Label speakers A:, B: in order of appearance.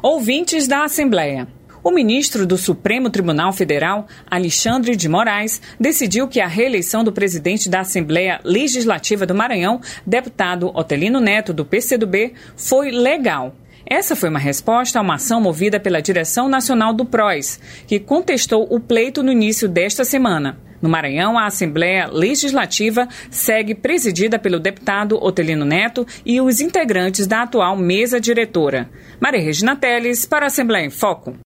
A: Ouvintes da Assembleia. O ministro do Supremo Tribunal Federal, Alexandre de Moraes, decidiu que a reeleição do presidente da Assembleia Legislativa do Maranhão, deputado Otelino Neto, do PCdoB, foi legal. Essa foi uma resposta a uma ação movida pela direção nacional do PROS, que contestou o pleito no início desta semana. No Maranhão, a Assembleia Legislativa segue presidida pelo deputado Otelino Neto e os integrantes da atual mesa diretora. Maria Regina Teles, para a Assembleia em Foco.